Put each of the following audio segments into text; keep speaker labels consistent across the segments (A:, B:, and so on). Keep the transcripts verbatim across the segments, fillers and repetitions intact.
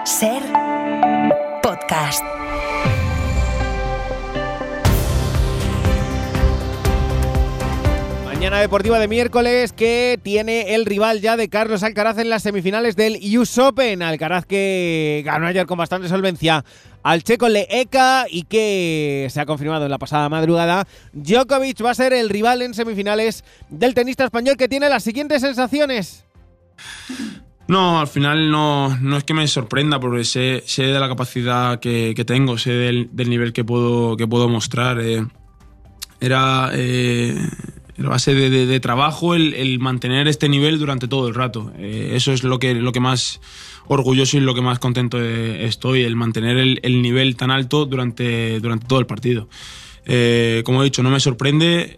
A: Ser Podcast.
B: Mañana deportiva de miércoles que tiene el rival ya de Carlos Alcaraz en las semifinales del U S Open. Alcaraz que ganó ayer con bastante solvencia al checo Leeka y que se ha confirmado en la pasada madrugada. Djokovic va a ser el rival en semifinales del tenista español, que tiene las siguientes sensaciones.
C: No, al final no, no es que me sorprenda, porque sé, sé de la capacidad que, que tengo, sé del, del nivel que puedo, que puedo mostrar. Eh, era... Eh, La base de, de, de trabajo, el, el mantener este nivel durante todo el rato. Eh, eso es lo que, lo que más orgulloso y lo que más contento estoy, el mantener el, el nivel tan alto durante, durante todo el partido. Eh, como he dicho, no me sorprende,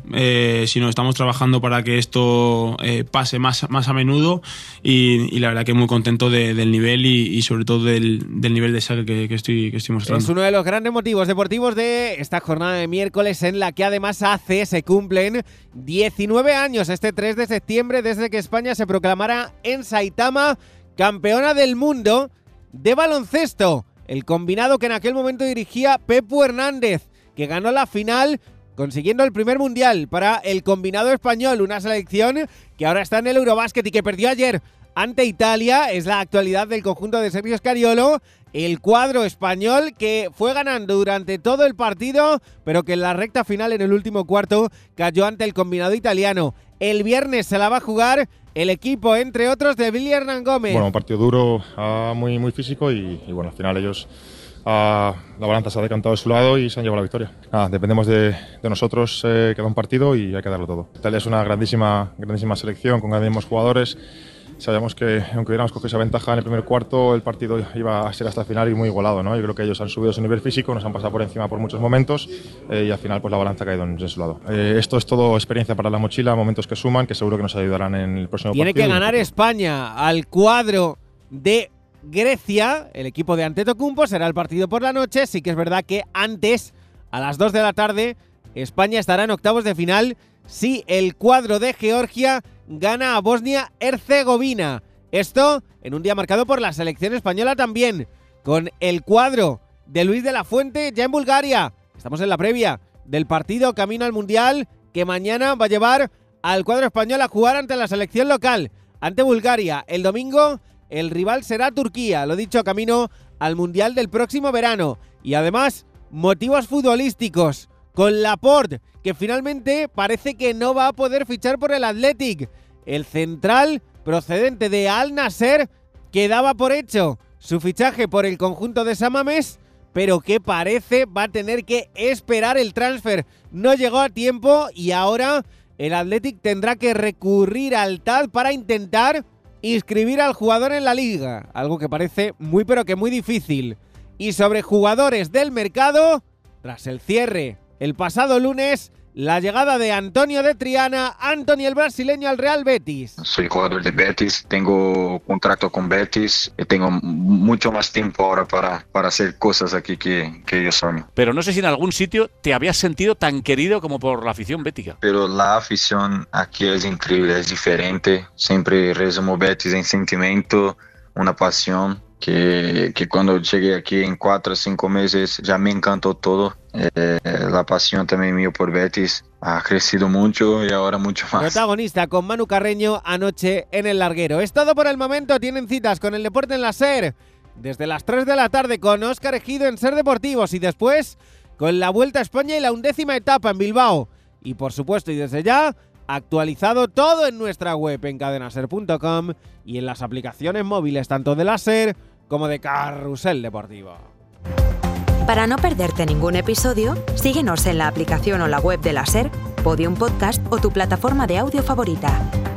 C: eh, sino estamos trabajando para que esto eh, pase más, más a menudo y, y la verdad que muy contento de, del nivel y, y sobre todo del, del nivel de saque que, que, estoy, que estoy mostrando.
B: Es uno de los grandes motivos deportivos de esta jornada de miércoles, en la que además hace, se cumplen diecinueve años este tres de septiembre desde que España se proclamara en Saitama campeona del mundo de baloncesto. El combinado que en aquel momento dirigía Pepu Hernández, que ganó la final consiguiendo el primer mundial para el combinado español, una selección que ahora está en el Eurobásquet y que perdió ayer ante Italia. Es la actualidad del conjunto de Sergio Scariolo, el cuadro español que fue ganando durante todo el partido, pero que en la recta final, en el último cuarto, cayó ante el combinado italiano. El viernes se la va a jugar el equipo, entre otros, de Billy Hernán Gómez.
D: Bueno, un partido duro, uh, muy, muy físico y, y bueno, al final ellos... Uh, la balanza se ha decantado de su lado y se han llevado la victoria. Ah, dependemos de, de nosotros, eh, queda un partido y hay que darlo todo. Italia es una grandísima, grandísima selección con grandísimos jugadores. Sabíamos que aunque hubiéramos cogido esa ventaja en el primer cuarto, el partido iba a ser hasta el final y muy igualado, ¿no? Yo creo que ellos han subido su nivel físico, nos han pasado por encima por muchos momentos eh, y al final pues la balanza ha caído en, en su lado. Eh, esto es todo experiencia para la mochila, momentos que suman, que seguro que nos ayudarán en el próximo
B: Tiene
D: partido.
B: Tiene que ganar España al cuadro de Grecia, el equipo de Antetokounmpo. Será el partido por la noche. Sí que es verdad que antes, a las dos de la tarde, España estará en octavos de final si el cuadro de Georgia gana a Bosnia-Herzegovina. Esto en un día marcado por la selección española también, con el cuadro de Luis de la Fuente ya en Bulgaria. Estamos en la previa del partido camino al Mundial, que mañana va a llevar al cuadro español a jugar ante la selección local, ante Bulgaria. El domingo el rival será Turquía, lo dicho, camino al Mundial del próximo verano. Y además, motivos futbolísticos, con Laporte, que finalmente parece que no va a poder fichar por el Athletic. El central procedente de Al Nassr, que daba por hecho su fichaje por el conjunto de San Mamés, pero que parece va a tener que esperar el transfer. No llegó a tiempo y ahora el Athletic tendrá que recurrir al T A D para intentar inscribir al jugador en la liga, algo que parece muy pero que muy difícil. Y sobre jugadores del mercado, tras el cierre el pasado lunes, la llegada de Antonio de Triana, Anthony el brasileño al Real Betis.
E: Soy jugador de Betis, tengo contrato con Betis y tengo mucho más tiempo ahora para, para hacer cosas aquí que, que yo sueño.
F: Pero no sé si en algún sitio te habías sentido tan querido como por la afición bética.
E: Pero la afición aquí es increíble, es diferente. Siempre resumo Betis en sentimiento, una pasión. Que, que cuando llegué aquí en cuatro o cinco meses ya me encantó todo. Eh, la pasión también mía por Betis ha crecido mucho y ahora mucho más.
B: Protagonista con Manu Carreño anoche en el Larguero. Es todo por el momento. Tienen citas con el deporte en la SER desde las tres de la tarde con Óscar Ejido en Ser Deportivos y después con la Vuelta a España y la undécima etapa en Bilbao. Y por supuesto y desde ya actualizado todo en nuestra web en cadenaser punto com y en las aplicaciones móviles tanto de la SER como de Carrusel Deportivo.
A: Para no perderte ningún episodio, síguenos en la aplicación o la web de la SER, Podium Podcast o tu plataforma de audio favorita.